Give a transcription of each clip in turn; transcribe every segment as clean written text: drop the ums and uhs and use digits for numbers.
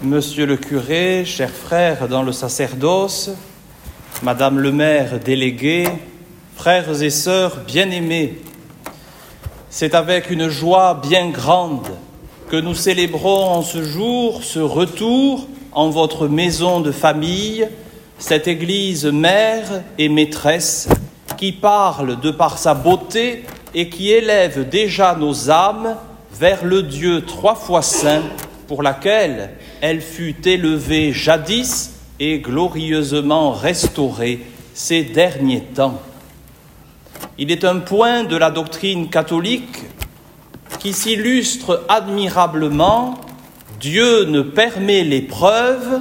Monsieur le curé, chers frères dans le sacerdoce, Madame le maire délégué, frères et sœurs bien-aimés, c'est avec une joie bien grande que nous célébrons en ce jour ce retour en votre maison de famille, cette église mère et maîtresse qui parle de par sa beauté et qui élève déjà nos âmes vers le Dieu trois fois saint pour laquelle elle fut élevée jadis et glorieusement restaurée ces derniers temps. Il est un point de la doctrine catholique qui s'illustre admirablement. Dieu ne permet l'épreuve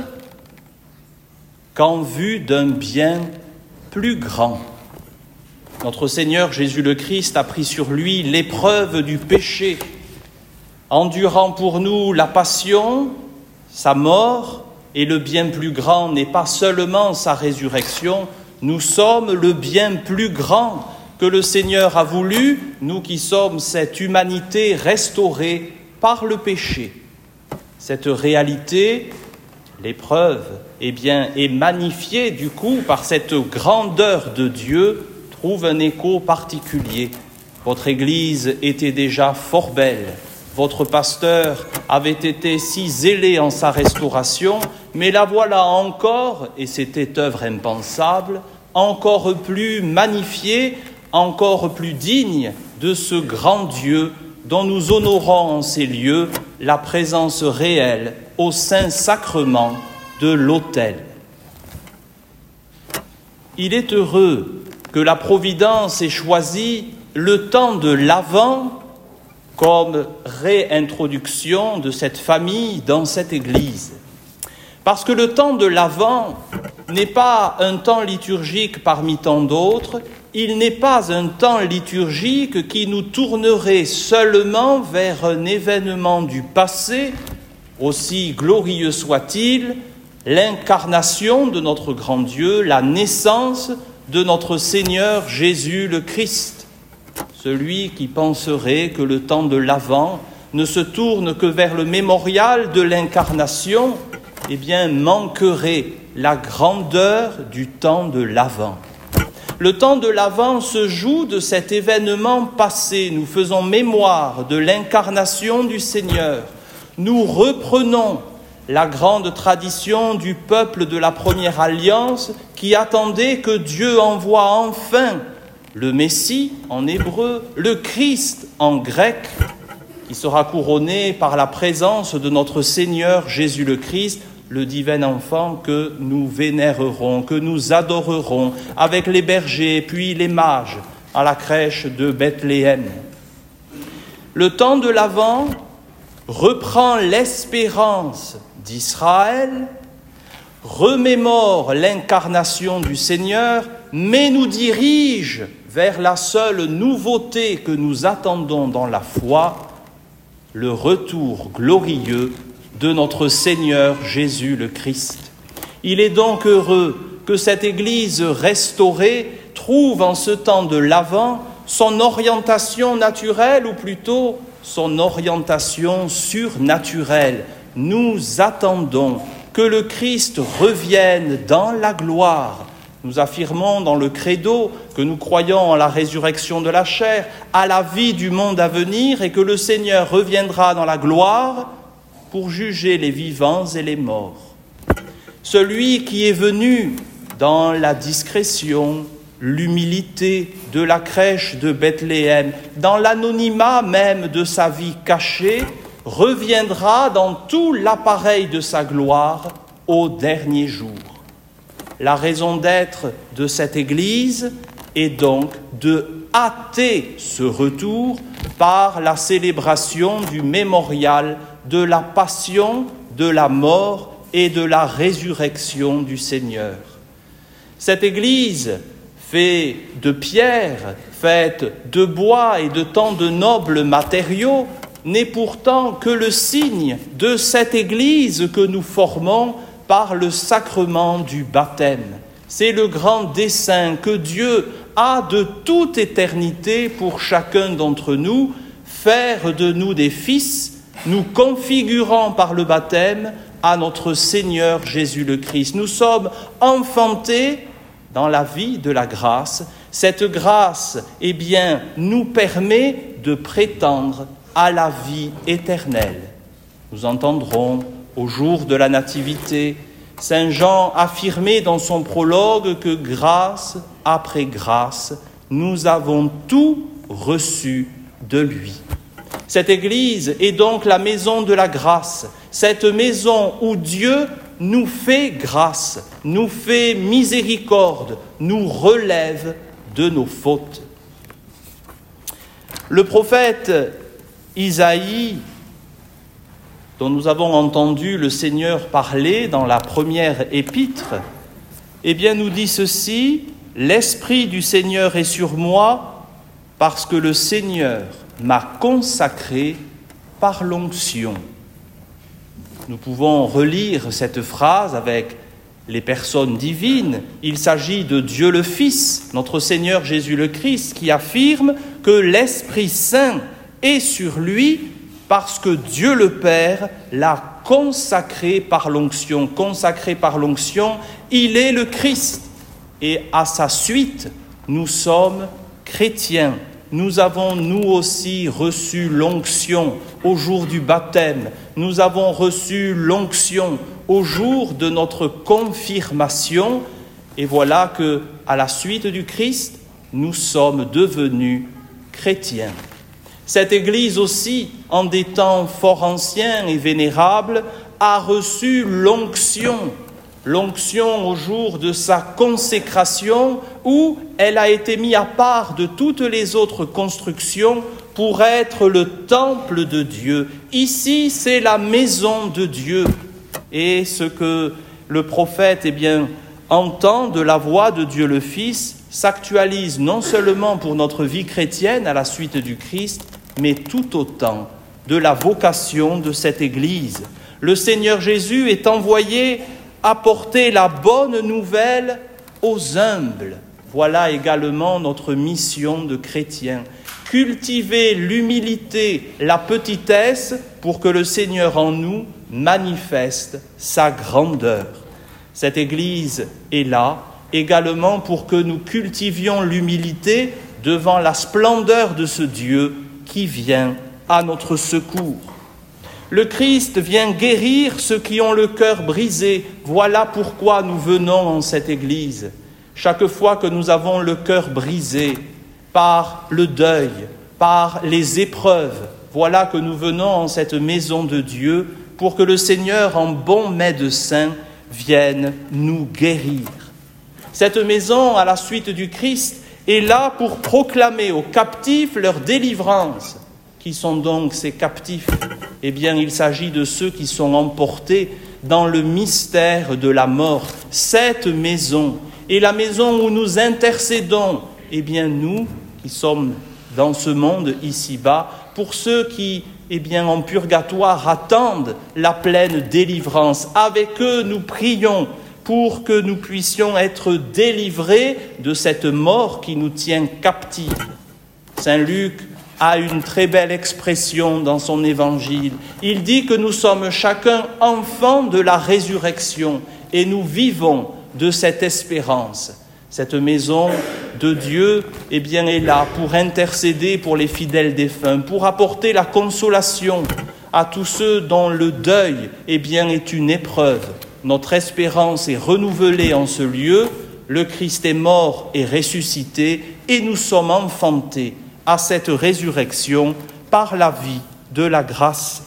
qu'en vue d'un bien plus grand. Notre Seigneur Jésus le Christ a pris sur lui l'épreuve du péché, endurant pour nous la passion, sa mort, et le bien plus grand n'est pas seulement sa résurrection, nous sommes le bien plus grand que le Seigneur a voulu, nous qui sommes cette humanité restaurée par le péché. Cette réalité, l'épreuve, est magnifiée du coup par cette grandeur de Dieu, trouve un écho particulier. Votre Église était déjà fort belle. Votre pasteur avait été si zélé en sa restauration, mais la voilà encore, et c'était œuvre impensable, encore plus magnifiée, encore plus digne de ce grand Dieu dont nous honorons en ces lieux la présence réelle au Saint-Sacrement de l'autel. Il est heureux que la Providence ait choisi le temps de l'Avent comme réintroduction de cette famille dans cette Église. Parce que le temps de l'Avent n'est pas un temps liturgique parmi tant d'autres, il n'est pas un temps liturgique qui nous tournerait seulement vers un événement du passé, aussi glorieux soit-il, l'incarnation de notre grand Dieu, la naissance de notre Seigneur Jésus le Christ. Celui qui penserait que le temps de l'Avent ne se tourne que vers le mémorial de l'incarnation, manquerait la grandeur du temps de l'Avent. Le temps de l'Avent se joue de cet événement passé. Nous faisons mémoire de l'incarnation du Seigneur. Nous reprenons la grande tradition du peuple de la première alliance qui attendait que Dieu envoie enfin le Messie en hébreu, le Christ en grec, qui sera couronné par la présence de notre Seigneur Jésus le Christ, le divin enfant que nous vénérerons, que nous adorerons avec les bergers puis les mages à la crèche de Bethléem. Le temps de l'Avent reprend l'espérance d'Israël, remémore l'incarnation du Seigneur, mais nous dirige vers la seule nouveauté que nous attendons dans la foi, le retour glorieux de notre Seigneur Jésus le Christ. Il est donc heureux que cette Église restaurée trouve en ce temps de l'Avent son orientation naturelle, ou plutôt son orientation surnaturelle. Nous attendons que le Christ revienne dans la gloire. Nous affirmons dans le credo que nous croyons en la résurrection de la chair, à la vie du monde à venir, et que le Seigneur reviendra dans la gloire pour juger les vivants et les morts. Celui qui est venu dans la discrétion, l'humilité de la crèche de Bethléem, dans l'anonymat même de sa vie cachée, reviendra dans tout l'appareil de sa gloire au dernier jour. La raison d'être de cette Église est donc de hâter ce retour par la célébration du mémorial de la passion, de la mort et de la résurrection du Seigneur. Cette Église faite de pierre, faite de bois et de tant de nobles matériaux, n'est pourtant que le signe de cette Église que nous formons par le sacrement du baptême. C'est le grand dessein que Dieu a de toute éternité pour chacun d'entre nous, faire de nous des fils, nous configurant par le baptême à notre Seigneur Jésus le Christ. Nous sommes enfantés dans la vie de la grâce. Cette grâce, nous permet de prétendre à la vie éternelle. Nous entendrons au jour de la Nativité Saint Jean affirmer dans son prologue que grâce après grâce, nous avons tout reçu de lui. Cette Église est donc la maison de la grâce, cette maison où Dieu nous fait grâce, nous fait miséricorde, nous relève de nos fautes. Le prophète Isaïe, dont nous avons entendu le Seigneur parler dans la première épître, nous dit ceci: « L'Esprit du Seigneur est sur moi, parce que le Seigneur m'a consacré par l'onction. » Nous pouvons relire cette phrase avec les personnes divines. Il s'agit de Dieu le Fils, notre Seigneur Jésus le Christ, qui affirme que l'Esprit Saint est sur lui parce que Dieu le Père l'a consacré par l'onction. Consacré par l'onction, il est le Christ. Et à sa suite, nous sommes chrétiens. Nous avons, nous aussi, reçu l'onction au jour du baptême. Nous avons reçu l'onction au jour de notre confirmation. Et voilà que, à la suite du Christ, nous sommes devenus chrétiens. Cette Église aussi, en des temps fort anciens et vénérables, a reçu l'onction. L'onction au jour de sa consécration, où elle a été mise à part de toutes les autres constructions pour être le temple de Dieu. Ici, c'est la maison de Dieu. Et ce que le prophète entend de la voix de Dieu le Fils s'actualise non seulement pour notre vie chrétienne à la suite du Christ, mais tout autant de la vocation de cette Église. Le Seigneur Jésus est envoyé apporter la bonne nouvelle aux humbles. Voilà également notre mission de chrétien. Cultiver l'humilité, la petitesse, pour que le Seigneur en nous manifeste sa grandeur. Cette Église est là également pour que nous cultivions l'humilité devant la splendeur de ce Dieu qui vient à notre secours. Le Christ vient guérir ceux qui ont le cœur brisé. Voilà pourquoi nous venons en cette Église. Chaque fois que nous avons le cœur brisé par le deuil, par les épreuves, voilà que nous venons en cette maison de Dieu pour que le Seigneur, en bon médecin, vienne nous guérir. Cette maison, à la suite du Christ, est là pour proclamer aux captifs leur délivrance. Qui sont donc ces captifs ? Il s'agit de ceux qui sont emportés dans le mystère de la mort. Cette maison est la maison où nous intercédons. Nous, qui sommes dans ce monde ici-bas, pour ceux qui, en purgatoire, attendent la pleine délivrance. Avec eux, nous prions pour que nous puissions être délivrés de cette mort qui nous tient captifs. Saint Luc a une très belle expression dans son évangile. Il dit que nous sommes chacun enfants de la résurrection et nous vivons de cette espérance. Cette maison de Dieu est là pour intercéder pour les fidèles défunts, pour apporter la consolation à tous ceux dont le deuil est une épreuve. Notre espérance est renouvelée en ce lieu. Le Christ est mort et ressuscité et nous sommes enfantés à cette résurrection par la vie de la grâce.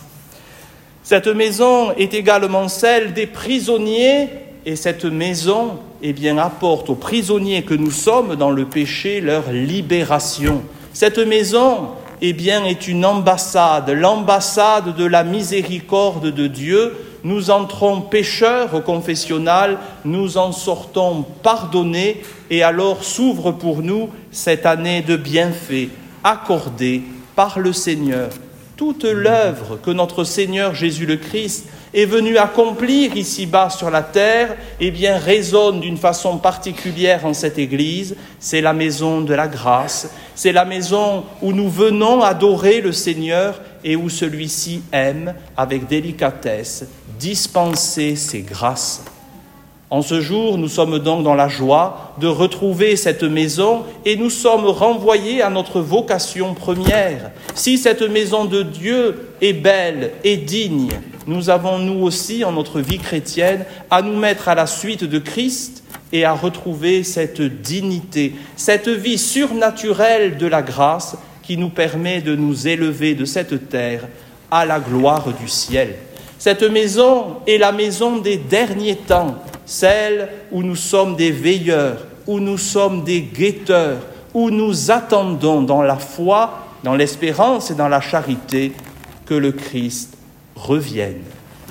Cette maison est également celle des prisonniers et cette maison apporte aux prisonniers que nous sommes dans le péché leur libération. Cette maison est une ambassade, l'ambassade de la miséricorde de Dieu. Nous entrons pécheurs au confessionnal, nous en sortons pardonnés et alors s'ouvre pour nous cette année de bienfaits accordée par le Seigneur. Toute l'œuvre que notre Seigneur Jésus le Christ est venu accomplir ici-bas sur la terre, résonne d'une façon particulière en cette Église. C'est la maison de la grâce, c'est la maison où nous venons adorer le Seigneur et où celui-ci aime, avec délicatesse, dispenser ses grâces. En ce jour, nous sommes donc dans la joie de retrouver cette maison et nous sommes renvoyés à notre vocation première. Si cette maison de Dieu est belle et digne, nous avons nous aussi, en notre vie chrétienne, à nous mettre à la suite de Christ et à retrouver cette dignité, cette vie surnaturelle de la grâce qui nous permet de nous élever de cette terre à la gloire du ciel. Cette maison est la maison des derniers temps, celle où nous sommes des veilleurs, où nous sommes des guetteurs, où nous attendons dans la foi, dans l'espérance et dans la charité que le Christ revienne.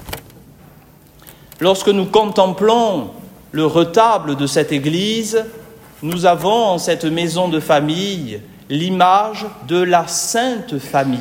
Lorsque nous contemplons le retable de cette église, nous avons en cette maison de famille l'image de la Sainte Famille.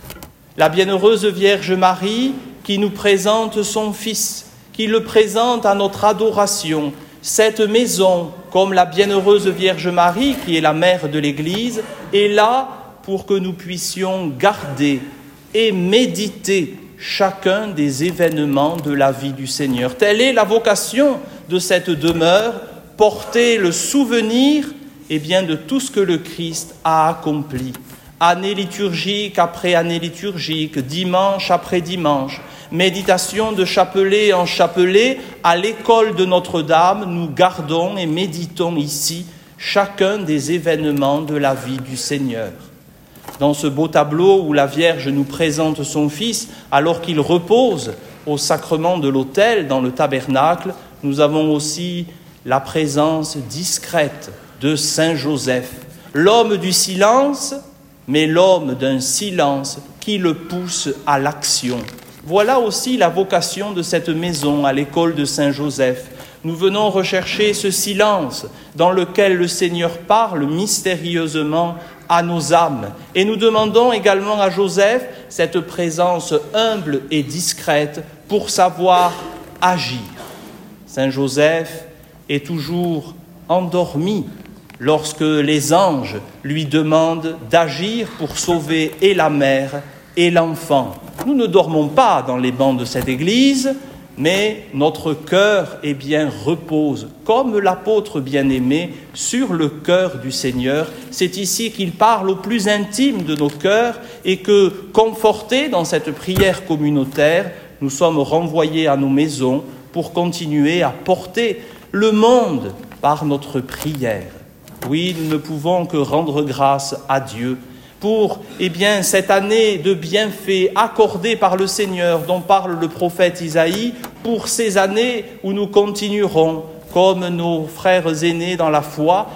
La bienheureuse Vierge Marie qui nous présente son Fils, qui le présente à notre adoration. Cette maison, comme la bienheureuse Vierge Marie, qui est la mère de l'Église, est là pour que nous puissions garder et méditer chacun des événements de la vie du Seigneur. Telle est la vocation de cette demeure, porter le souvenir de tout ce que le Christ a accompli. Année liturgique après année liturgique, dimanche après dimanche, méditation de chapelet en chapelet, à l'école de Notre-Dame, nous gardons et méditons ici chacun des événements de la vie du Seigneur. Dans ce beau tableau où la Vierge nous présente son Fils, alors qu'il repose au sacrement de l'autel dans le tabernacle, nous avons aussi la présence discrète de Saint Joseph, l'homme du silence, mais l'homme d'un silence qui le pousse à l'action. Voilà aussi la vocation de cette maison à l'école de Saint Joseph. Nous venons rechercher ce silence dans lequel le Seigneur parle mystérieusement à nos âmes. Et nous demandons également à Joseph cette présence humble et discrète pour savoir agir. Saint Joseph est toujours endormi lorsque les anges lui demandent d'agir pour sauver et la mère et l'enfant. Nous ne dormons pas dans les bancs de cette église, mais notre cœur repose, comme l'apôtre bien-aimé, sur le cœur du Seigneur. C'est ici qu'il parle au plus intime de nos cœurs et que, confortés dans cette prière communautaire, nous sommes renvoyés à nos maisons pour continuer à porter le monde par notre prière. Oui, nous ne pouvons que rendre grâce à Dieu pour cette année de bienfaits accordée par le Seigneur dont parle le prophète Isaïe, pour ces années où nous continuerons, comme nos frères aînés dans la foi,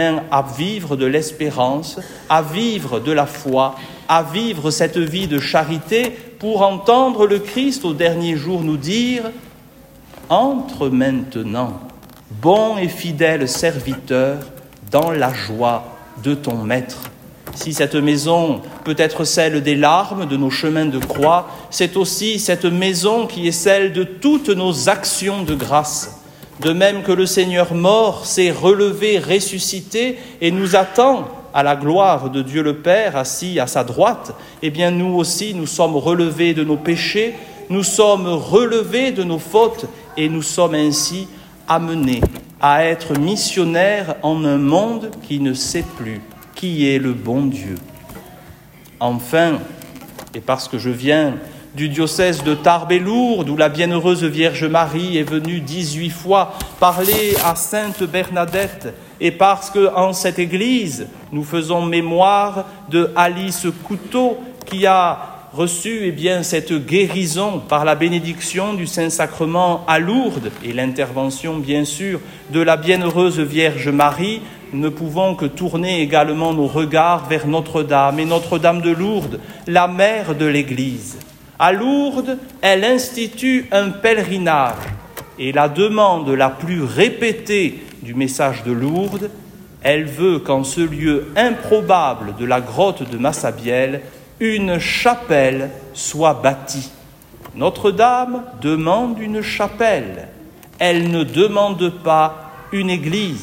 à vivre de l'espérance, à vivre de la foi, à vivre cette vie de charité pour entendre le Christ au dernier jour nous dire « Entre maintenant, bon et fidèle serviteur, dans la joie de ton maître ». Si cette maison peut être celle des larmes, de nos chemins de croix, c'est aussi cette maison qui est celle de toutes nos actions de grâce. De même que le Seigneur mort s'est relevé, ressuscité et nous attend à la gloire de Dieu le Père, assis à sa droite, nous aussi, nous sommes relevés de nos péchés, nous sommes relevés de nos fautes et nous sommes ainsi amenés à être missionnaires en un monde qui ne sait plus qui est le bon Dieu. Enfin, et parce que je viens du diocèse de Tarbes et Lourdes, où la bienheureuse Vierge Marie est venue 18 fois parler à Sainte Bernadette, et parce qu'en cette église, nous faisons mémoire de Alice Couteau, qui a reçu cette guérison par la bénédiction du Saint-Sacrement à Lourdes, et l'intervention, bien sûr, de la bienheureuse Vierge Marie, nous ne pouvons que tourner également nos regards vers Notre-Dame et Notre-Dame de Lourdes, la mère de l'Église. À Lourdes, elle institue un pèlerinage et la demande la plus répétée du message de Lourdes, elle veut qu'en ce lieu improbable de la grotte de Massabielle, une chapelle soit bâtie. Notre-Dame demande une chapelle, elle ne demande pas une église.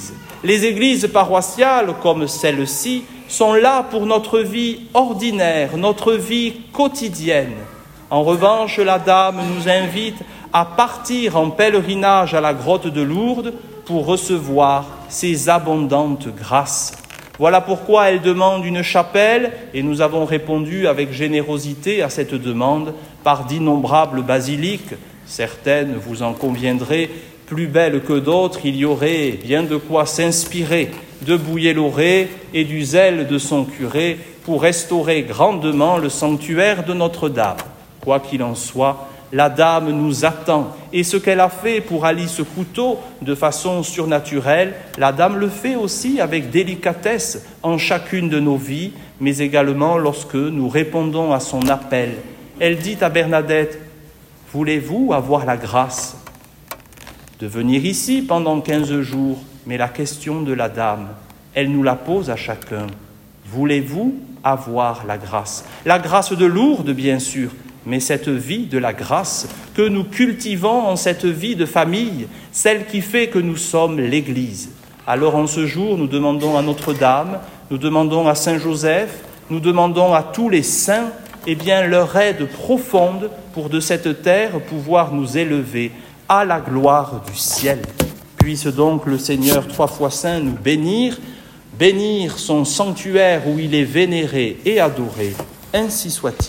Les églises paroissiales, comme celle-ci, sont là pour notre vie ordinaire, notre vie quotidienne. En revanche, la Dame nous invite à partir en pèlerinage à la grotte de Lourdes pour recevoir ses abondantes grâces. Voilà pourquoi elle demande une chapelle, et nous avons répondu avec générosité à cette demande par d'innombrables basiliques. Certaines, vous en conviendrez, plus belles que d'autres, il y aurait bien de quoi s'inspirer de Bouillé-Laurey et du zèle de son curé pour restaurer grandement le sanctuaire de Notre-Dame. Quoi qu'il en soit, la Dame nous attend, et ce qu'elle a fait pour Alice Couteau de façon surnaturelle, la Dame le fait aussi avec délicatesse en chacune de nos vies, mais également lorsque nous répondons à son appel. Elle dit à Bernadette: « Voulez-vous avoir la grâce de venir ici pendant 15 jours ?» Mais la question de la Dame, elle nous la pose à chacun. Voulez-vous avoir la grâce? La grâce de Lourdes, bien sûr, mais cette vie de la grâce que nous cultivons en cette vie de famille, celle qui fait que nous sommes l'Église. Alors en ce jour, nous demandons à Notre-Dame, nous demandons à Saint Joseph, nous demandons à tous les saints, leur aide profonde pour de cette terre pouvoir nous élever à la gloire du ciel. Puisse donc le Seigneur 3 fois saint nous bénir son sanctuaire où il est vénéré et adoré, ainsi soit-il.